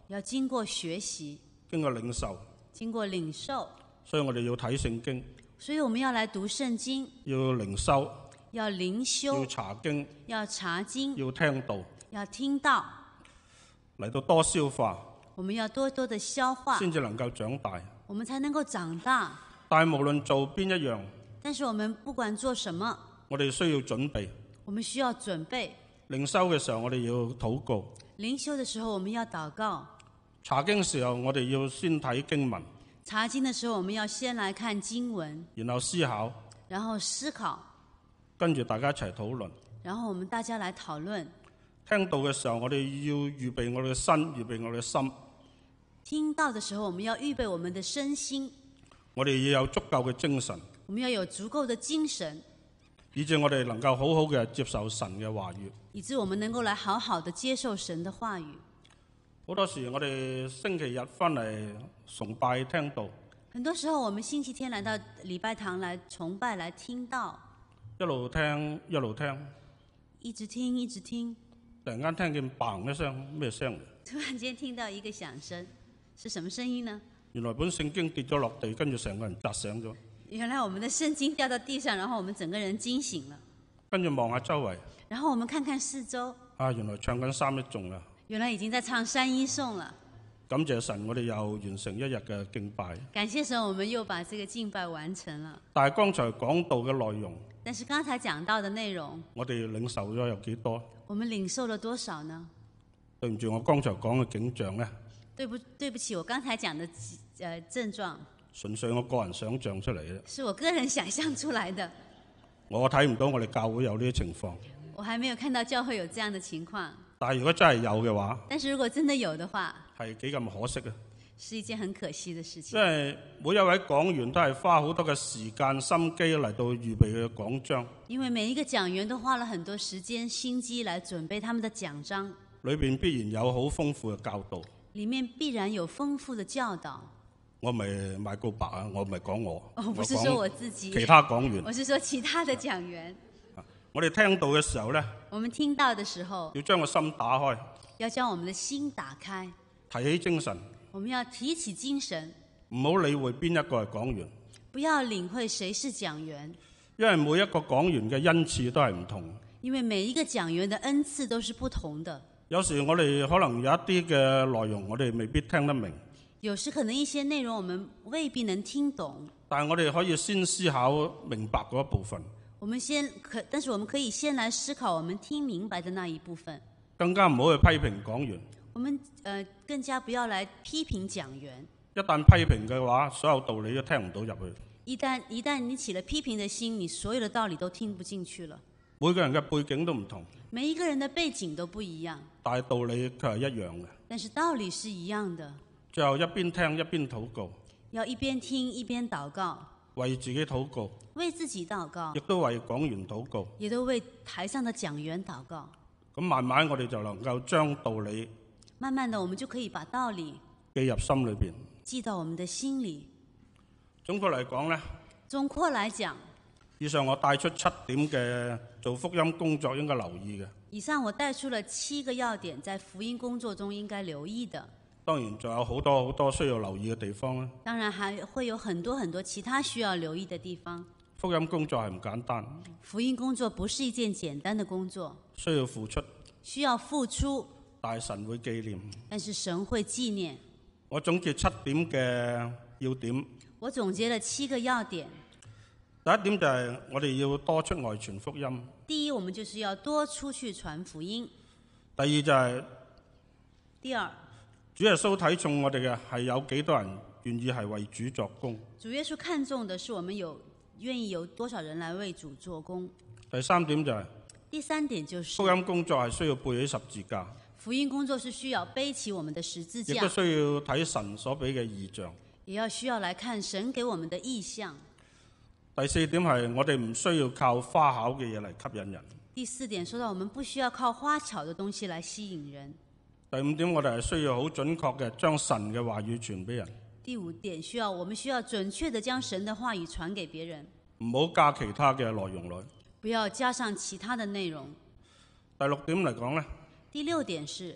要經過學習， 經過領受， 經過領受。 所以我哋要睇聖經， 所以我們要來讀聖經， 要靈修， 要靈修， 要查經， 要查經， 要聽道， 要聽道， 嚟到多消化。 我們要多多的消化， 先至能夠長大。 我們才能夠長大。 但係無論做邊一樣， 但是我們不管做什麼， 我哋需要準備。 我們需要準備。 靈修嘅時候，我哋要禱告； 靈修的時候，我們要禱告； 查經時候，我哋要先睇經文； 查經的時候，我們要先來看經文， 然後思考， 然後思考， 跟住大家一齊討論。 然後我們大家來討論。 聽道嘅時候，我哋要預備我哋嘅身，預備我哋嘅心。 聽到的時候，我們要預備我們的身心。 我哋要有足夠嘅精神， 我們要有足夠的精神， 以致我哋能夠好好嘅接受神嘅話語， 以致我們能夠來好好的接受神的話語。 好多時我哋星期日翻嚟崇拜聽道， 很多時候我們星期天來到禮拜堂來崇拜來聽道， 一路聽一路聽， 一直聽一直聽， 突然間聽見嘭一聲，咩聲？ 突然間聽到一個響聲，是什麼聲音呢？ 原來本聖經跌咗落地，跟住成個人扎醒咗。 原來我們的聖經掉到地上，然後我們整個人驚醒了。 跟住望下周圍， 然後我們看看四周， 啊，原來唱緊三一頌啦。 原來已經在唱三一頌了。 感謝神，我哋又完成一日嘅敬拜。 感謝神，我們又把這個敬拜完成了。 但係剛才講到嘅內容， 但是剛才講到的內容， 我哋領受咗有幾多？ 我們領受了多少呢？ 對唔住，我剛才講嘅景象呢？ 對不對不起，我剛才講的呃症狀， 純粹我個人想像出嚟嘅， 是我個人想象出來的。 我睇唔到我哋教會有呢啲情況。 我還沒有看到教會有這樣的情況。 但係如果真係有嘅話， 但是如果真的有的話， 係幾咁可惜啊！ 是一件很可惜的事情。 因為每一位講員都係花好多嘅時間心機嚟到預備佢嘅講章。 因為每一個講員都花了很多時間心機來準備他們的講章， 裏邊必然有好豐富嘅教導。 裏面必然有豐富的教導。 我咪賣告白啊！我唔係講我， 我不是說我自己， 其他講員。 我是說其他的講員。 我哋聽到嘅時候呢， 我們聽到的時候， 要將個心打開， 要將我們的心打開， 提起精神。 我們要提起精神， 唔好理會邊一個係講員， 不要領會誰是講員， 因為每一個講員嘅恩賜都係唔同。 因為每一個講員的恩賜都是不同的。 有時我哋可能有一啲嘅內容，我哋未必聽得明。 有時可能一些內容我們未必能聽懂， 但係我哋可以先思考明白嗰一部分。 我們先可，但是我們可以先來思考我們聽明白的那一部分。 更加唔好去批評講員。 我們呃更加不要來批評講員。 一旦批評嘅話，所有道理都聽唔到入去。 一旦一旦你起了批評的心，你所有的道理都聽不進去了。 每個人嘅背景都唔同， 每一個人的背景都不一樣， 但係道理卻係一樣嘅。 但是道理是一樣的。 最後一邊聽一邊禱告， 要一邊聽一邊禱告， 為自己禱告， 為自己禱告， 亦都為講員禱告， 也都為台上的講員禱告。 咁慢慢我哋就能夠將道理， 慢慢的我們就可以把道理記入心裏邊， 記到我們的心裏。 總括嚟講呢， 總括來講， 以上我帶出七點嘅做福音工作應該留意嘅。 以上我帶出了七個要點，在福音工作中應該留意的。 當然仲有好多好多需要留意嘅地方啦。 當然還會有很多很多其他需要留意的地方。 福音工作係唔簡單， 福音工作不是一件簡單的工作， 需要付出， 需要付出， 但係神會紀念。 但是神會紀念。 我總結七點嘅要點。 我總結了七個要點。 第一點就係我哋要多出外傳福音。 第一，我們就是要多出去傳福音。 第二就係、是， 第二， 主耶穌睇重我哋嘅係有幾多人願意係為主作工。 主耶穌看重的是我們有願意有多少人來為主做工。 第三點就係、是， 第三點就是福音工作係需要背起十字架。 福音工作是需要背起我們的十字架， 亦都需要睇神所俾嘅異象， 也要需要來看神給我們的異象。 第四點係我哋唔需要靠花巧嘅嘢嚟吸引人。 第四點說到我們不需要靠花巧的東西來吸引人。 第五點我哋係需要好準確嘅將神嘅話語傳俾人。 第五點需要我們需要準確的將神的話語傳給別人， 唔好加其他嘅內容來， 不要加上其他的內容。 第六點嚟講呢， 第六點是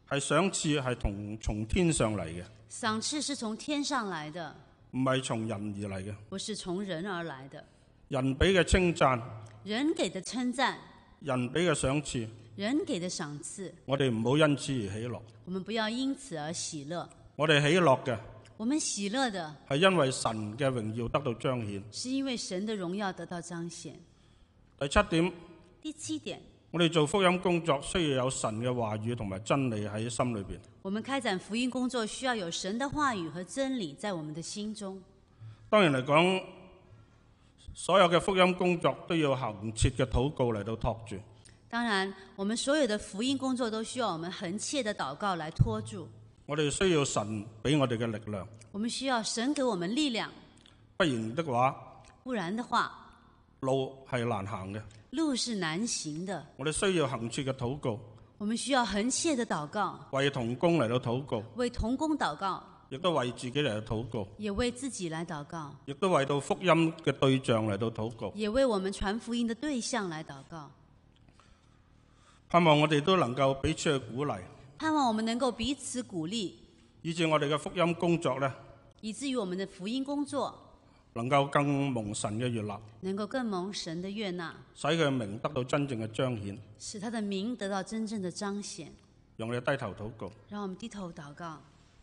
係賞賜係同從天上嚟嘅， 賞賜是從天上來的， 唔係從人而嚟嘅。 不是從人而來的。 人俾嘅稱讚， 人給的稱讚， 人俾嘅賞賜， 人給的賞賜， 我哋唔好因此而喜樂。 我們不要因此而喜樂。 我哋喜樂嘅我們喜樂的係因為神嘅榮耀得到彰顯。 是因為神的榮耀得到彰顯。 第七點， 第七點， 我哋做福音工作需要有神嘅話語同埋真理喺心裏邊。 我們開展福音工作需要有神的話語和真理在我們的心中。 當然嚟講，所有嘅福音工作都要恆切嘅禱告嚟到托住。 當然，我們所有的福音工作都需要我們恆切的禱告來托住。 我哋需要神俾我哋嘅力量。 我們需要神給我們力量。 不然的話， 不然的話， 路係難行嘅。 路是難行的。 我哋需要恆切嘅禱告。 我們需要恆切的禱告。 為同工嚟到禱告。 為同工禱告。 亦都為自己嚟到禱告。 也為自己來禱告。 亦都為到福音嘅對象嚟到禱告。 也為我們傳福音的對象來禱告。 盼望我哋都能夠彼此去鼓勵。 盼望我們能夠彼此鼓勵， 以致我哋嘅福音工作呢， 以至於我們的福音工作能夠更蒙神嘅悅納， 能夠更蒙神的悅納， 使佢嘅名得到真正嘅彰顯， 使他的名得到真正的彰顯。 讓我哋低頭禱告。 讓我們低頭禱告。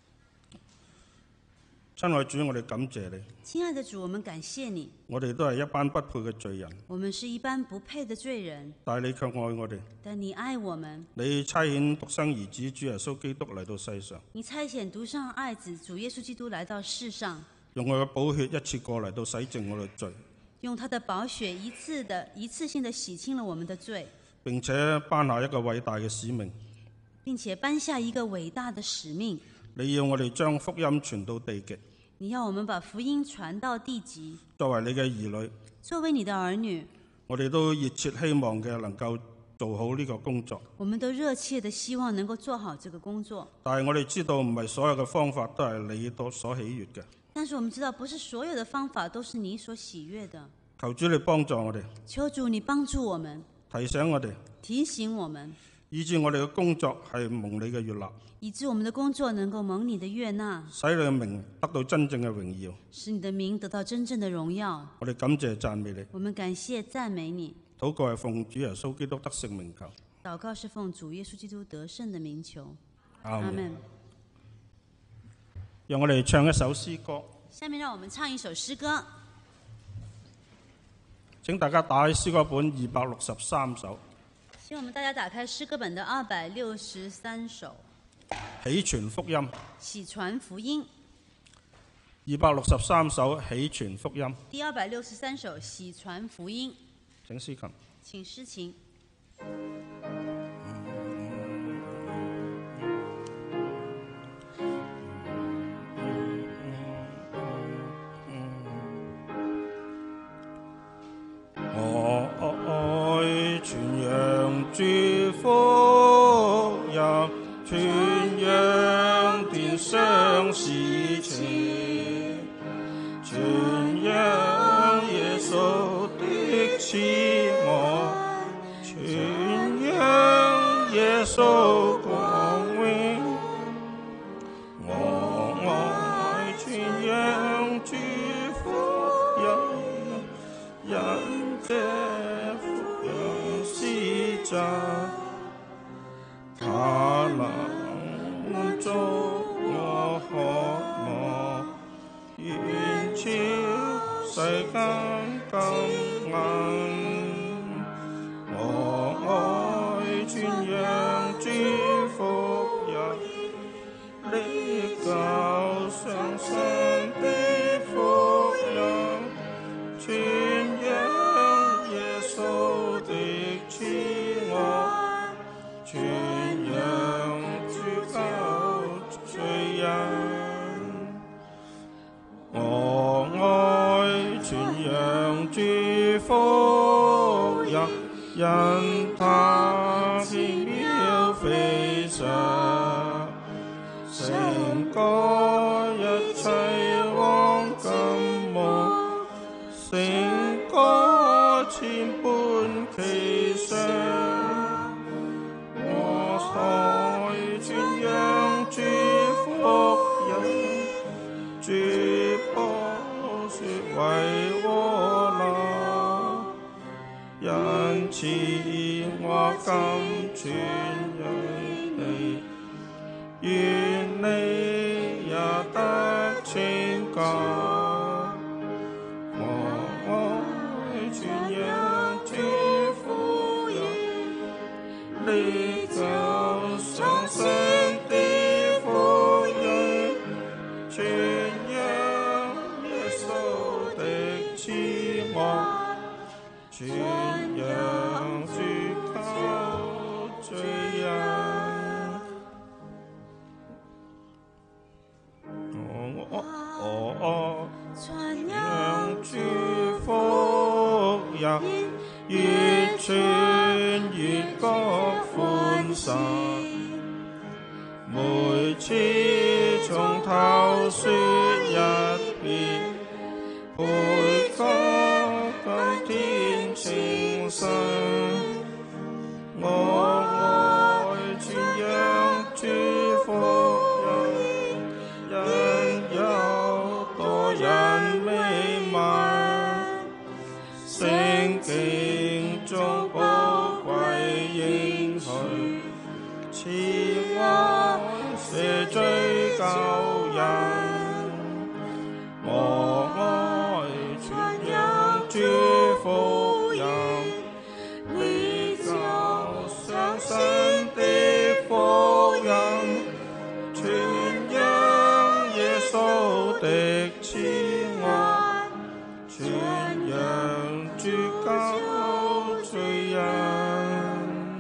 親愛主，我哋感謝你。 親愛的主，我們感謝你。 我哋都係一班不配嘅罪人。 我們是一般不配的罪人， 但係你卻愛我哋。 但你愛我們。 你差遣獨生兒子主耶穌基督嚟到世上。 你差遣獨生愛子主耶穌基督來到世上， 用佢嘅寶血一次過嚟到洗淨我哋罪。 用他的寶血一次的一次性的洗清了我們的罪， 並且頒下一個偉大嘅使命。 並且頒下一個偉大的使命。 你要我哋將福音傳到地極。 你要我們把福音傳到地極。 作為你嘅兒女， 作為你的兒女， 我哋都熱切希望嘅能夠做好呢個工作。 我們都熱切的希望能夠做好這個工作。 但係我哋知道唔係所有嘅方法都係你所喜悅嘅。 但是我們知道不是所有的方法都是你所喜悅的。 求主你幫助我哋。 求主你幫助我們， 提醒我哋， 提醒我們， 以致我哋嘅工作係蒙你嘅悅納， 以致我們的工作能夠蒙你的悅納， 使你嘅名得到真正嘅榮耀， 使你的名得到真正的榮耀。 我哋感謝讚美你。 我們感謝讚美你。 禱告係奉主耶穌基督得勝名求。 禱告是奉主耶穌基督得勝的名求。 阿門。 阿門。 讓我哋唱一首詩歌。 下面讓我們唱一首詩歌。 請大家打開詩歌本二百六十三首。 希望我們大家打開詩歌本的二百六十三首。 喜傳福音。 喜傳福音。 二百六十三首喜傳福音。 第二百六十三首喜傳福音。 請司琴。 請詩琴。 我愛傳揚主福音，傳揚天上事情，傳揚耶穌的慈愛，傳揚耶穌光榮。我愛傳揚主福音，因這福音是真，它能滿足我渴望，遠超世間金銀。我愛傳揚主福音，歷教上神的福音，傳揚耶穌的慈愛，傳揚主救罪人。我愛傳揚主福音，因他奇妙非常，勝過一切黃金木，勝過千般奇想。我愛傳為我流，因此我今全讓你，願你也得拯救。我愛傳揚主福音，你就上升的福音，傳揚耶穌的慈愛，傳揚主救罪人。我我我傳揚主福音，越傳越覺歡喜，每次從頭說一遍，配歌今天清晨。我愛傳揚主福音，因有多人未聞，聖經中寶貴應許，賜我赦罪救人。我愛傳揚主福音，你就上升的福音，傳揚耶穌的慈愛，傳揚主救罪人。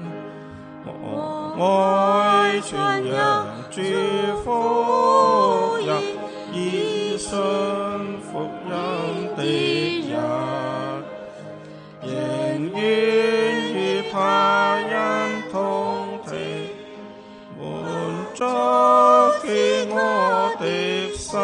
我愛傳揚主福音，以信福音的人，仍願與他人同聽，滿足飢餓的心，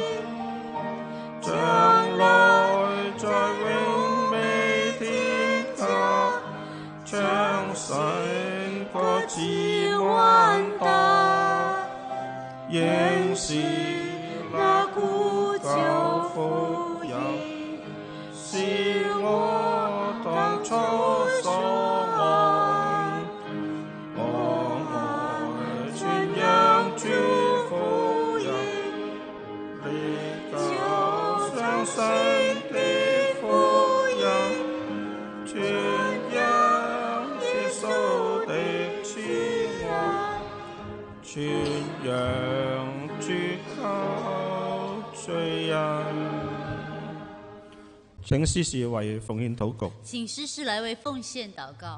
將來在榮美天家，將神國至萬達，仍是那古舊福音，是我當初所愛。我愛傳揚主福音，你就上升的福音，傳揚耶穌的慈愛，傳揚主救罪人。請司事為奉獻禱告。 請司事來為奉獻禱告。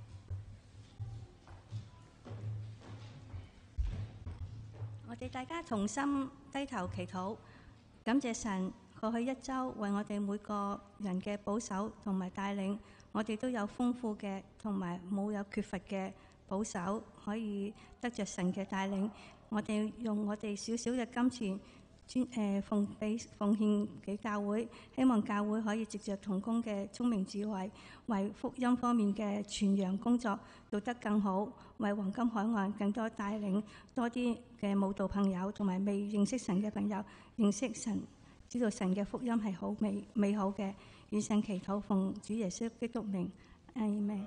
我哋大家同心低頭祈禱，感謝神過去一周為我哋每個人嘅保守同埋帶領，我哋都有豐富嘅同埋冇有缺乏嘅保守，可以得着神嘅帶領。我哋用我哋少少嘅金錢專誒奉俾奉獻給教會，希望教會可以藉着同工嘅聰明智慧，為福音方面嘅傳揚工作做得更好，為黃金海岸更多帶領多啲嘅慕道朋友同埋未認識神嘅朋友認識神，知道神嘅福音係好美美好嘅。以上祈禱奉主耶穌基督名，阿們。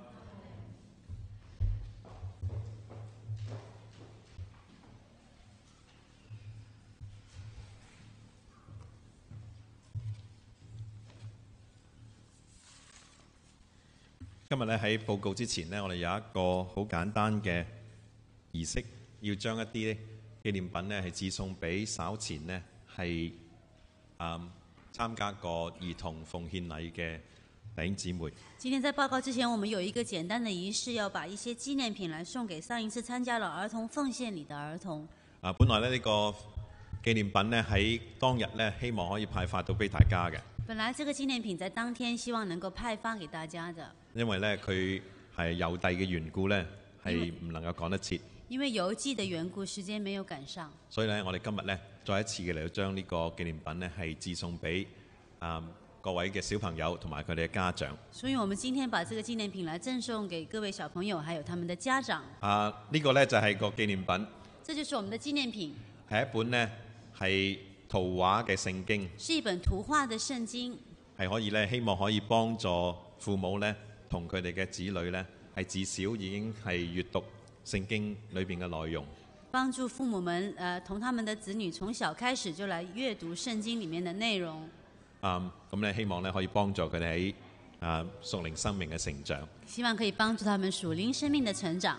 今日咧喺報告之前呢，我哋有一個好簡單嘅儀式，要將一啲紀念品呢係致送俾稍前呢係嗯參加過兒童奉獻禮嘅弟兄姊妹。 今天在報告之前，我們有一個簡單的儀式，要把一些紀念品來送給上一次參加了兒童奉獻禮的兒童。 啊，本來咧呢個紀念品呢喺當日呢，希望可以派發到俾大家嘅。 本來這個紀念品在當天希望能夠派發給大家的， 因為呢，佢係郵遞嘅緣故呢，係唔能夠趕得切。 因為郵寄的緣故，時間沒有趕上。 所以呢，我哋今日呢，再一次嘅嚟到將呢個紀念品呢係致送俾啊、嗯、各位嘅小朋友同埋佢哋嘅家長。 所以我們今天把這個紀念品來贈送給各位小朋友，還有他們的家長。 啊，呢、這個呢，就係、是、個紀念品。 這就是我們的紀念品。 係一本呢，係圖畫嘅聖經， 是一本圖畫的聖經， 係可以咧，希望可以幫助父母咧，同佢哋嘅子女咧，係至少已經係閱讀聖經裏邊嘅內容。 幫助父母們，呃，同他們的子女從小開始就來閱讀聖經裡面的內容。 啊，咁咧希望咧可以幫助佢哋喺啊屬靈生命嘅成長。 希望可以幫助他們屬靈生命的成長。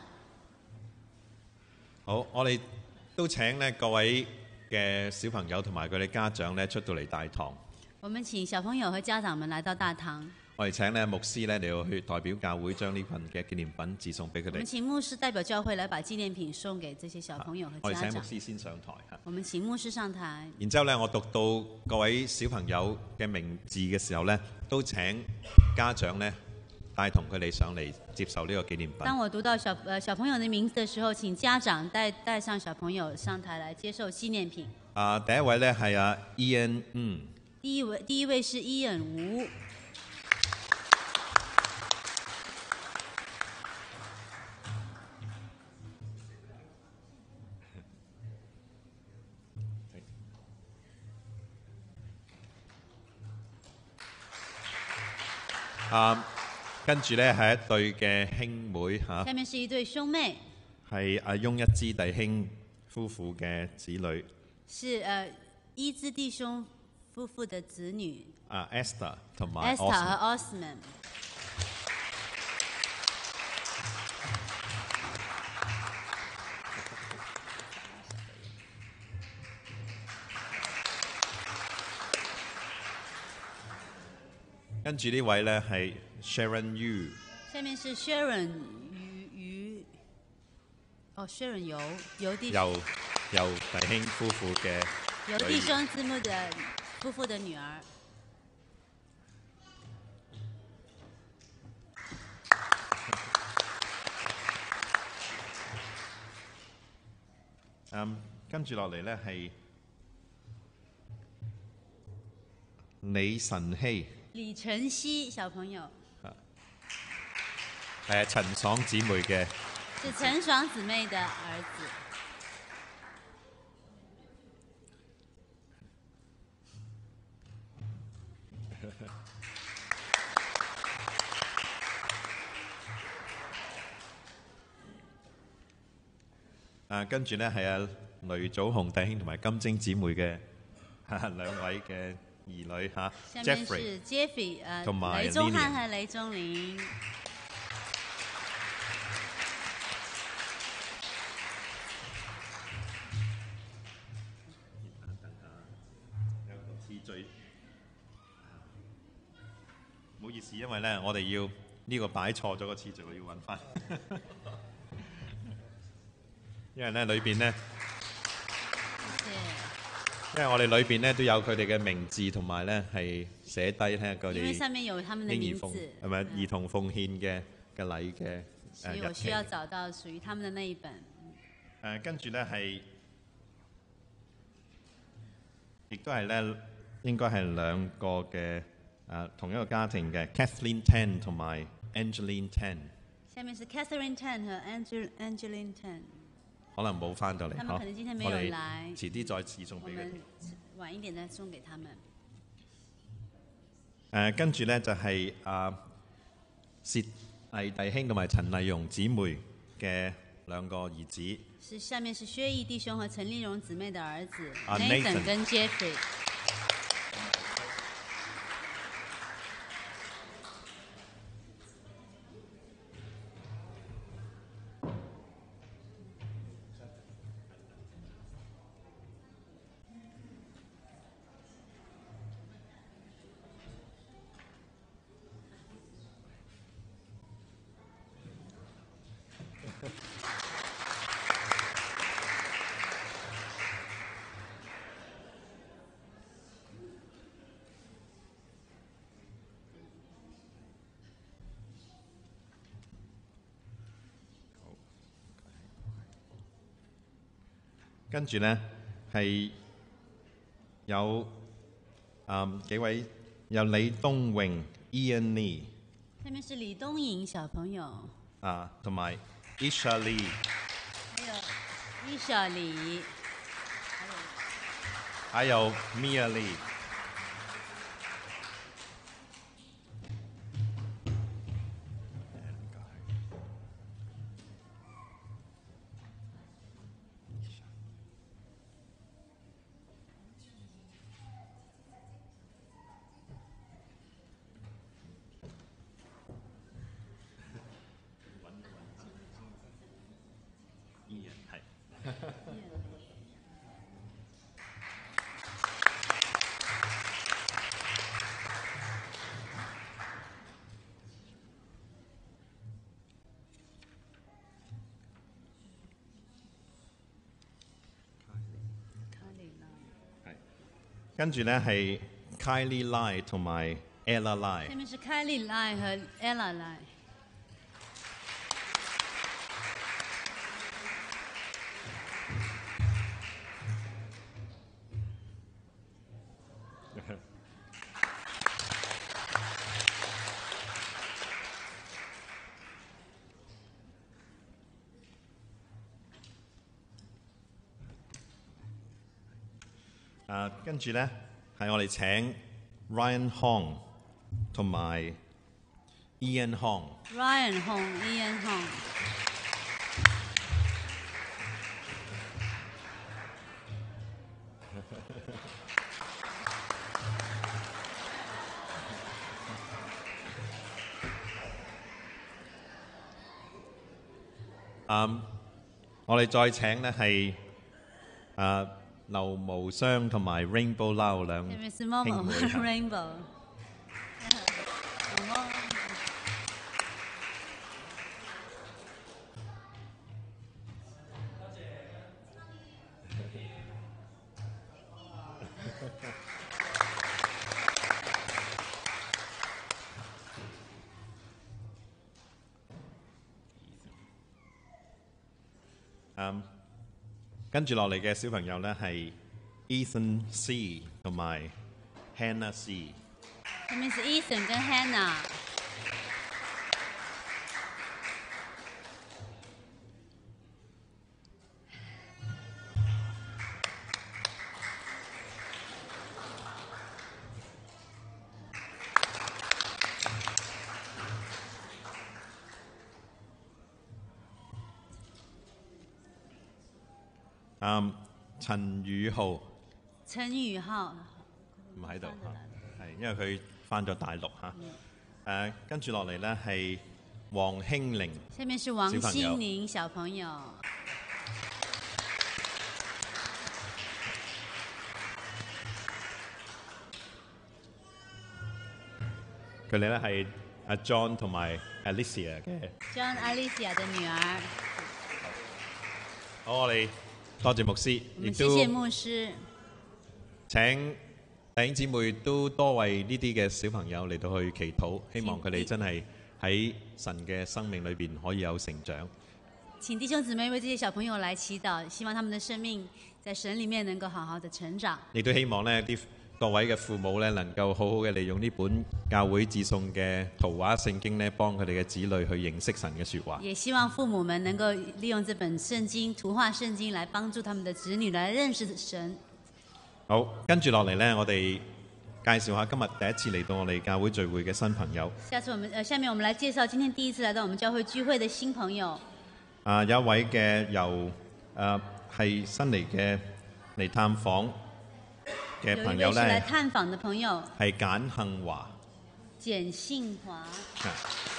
好，我哋都請咧各位嘅小朋友同埋佢哋家長咧出到嚟大堂。 我們請小朋友和家長們來到大堂。 我哋請咧牧師咧嚟到去代表教會將呢份嘅紀念品寄送俾佢哋。 我們請牧師代表教會來把紀念品送給這些小朋友和家長。 我哋請牧師先上台嚇。 我們請牧師上台。 然之後咧，我讀到各位小朋友嘅名字嘅時候咧，都請家長咧帶同佢哋上嚟接受呢個紀念品。 當我讀到小呃小朋友的名字的時候，請家長帶帶上小朋友上台來接受紀念品。 啊，第一位咧係阿 Ian 嗯。 第一位第一位是伊恩吳。 啊，跟住咧係一對嘅兄妹嚇。 下面是一對兄妹。 係阿翁一之弟兄夫婦嘅子女。 是誒伊之弟兄夫婦的子女。 啊 Esther 同埋 Esther 和 Osman。 跟住呢位咧係 Sharon Yu。 下面是 Sharon 於於，哦 Sharon 游游弟游游弟兄夫婦嘅游弟兄姊妹的夫婦的女兒。 嗯，跟住落嚟咧係李晨曦。 李晨曦小朋友。 係陳爽姊妹嘅。 是陳爽姊妹的兒子。 啊，跟住咧係阿雷祖紅弟兄同埋金晶姊妹嘅兩位嘅兒女嚇。 下面是 Jeffrey， 呃， 同埋雷宗翰和雷宗麟。 有個次序，唔好意思，因為咧我哋要呢個擺錯咗個次序，我要揾翻。因為咧裏邊咧，因為我哋裏邊咧都有佢哋嘅名字，同埋咧係寫低咧佢哋。 因為上面有他們的名字。 係咪兒童奉獻嘅嘅禮嘅？ 所以我需要找到屬於他們的那一本。 誒，跟住咧係，亦都係咧，應該係兩個嘅誒同一個家庭嘅 Kathleen Tan 同埋 Angeline Tan。 下面是 Catherine Tan 和 Angel Angeline Tan。 可能冇翻到嚟， 他們可能今天沒有來， 遲啲再次送俾佢哋。 我們晚一點再送給他們。 誒，跟住咧就係啊薛毅弟兄同埋陳麗容姊妹嘅兩個兒子。 是下面是薛毅弟兄和陳麗容姊妹的兒子 Nathan, Nathan 跟 Jeffrey。 跟住呢，係有嗯幾位，有李東榮 Ian Lee， 下面是李東瀅小朋友， 啊，同埋 Isha Lee， 還有 Isha 李，還有還有 Mia Lee。跟住咧係 Kylie Lai 同埋 Ella Lai。 下面是 Kylie Lai 和 Ella Lai。 啊，跟住咧係我哋請 Ryan Hong 同埋 Ian Hong。Ryan Hong、Ian Hong。 嗯，我哋再請咧係啊。劉無雙同埋 Rainbow Lau 兩兄妹。 Rainbow。 嗯。跟住落嚟嘅小朋友咧係 Ethan C 同埋 Hannah C。 下面是 Ethan 跟 Hannah。 嗯，陳宇浩。 陳宇浩唔喺度嚇，係因為佢翻咗大陸嚇。誒，跟住落嚟咧係黃興玲。 下面是王興玲小朋友。 佢哋咧係阿 John 同埋 Alicia 嘅。 John Alicia 嘅女兒。 好，我哋。多謝牧師，亦都謝謝牧師。 請弟兄姊妹都多為呢啲嘅小朋友嚟到去祈禱，希望佢哋真係喺神嘅生命裏邊可以有成長。 請弟兄姊妹為這些小朋友來祈禱，希望他們的生命在神裡面能夠好好的成長。 亦都希望呢啲各位嘅父母呢，能夠好好嘅利用呢本教會自送嘅圖畫聖經呢，幫佢哋嘅子女去認識神嘅説話。 也希望父母們能夠利用這本聖經圖畫聖經來幫助他們的子女來認識神。 好，跟住落嚟呢，我哋介紹下今日第一次嚟到我哋教會聚會嘅新朋友。 下次我們，呃，下面我們來介紹今天第一次來到我們教會聚會的新朋友。 啊，有一位嘅由誒係新嚟嘅嚟探訪嘅朋友咧， 來探訪的朋友係簡幸華。 簡幸華。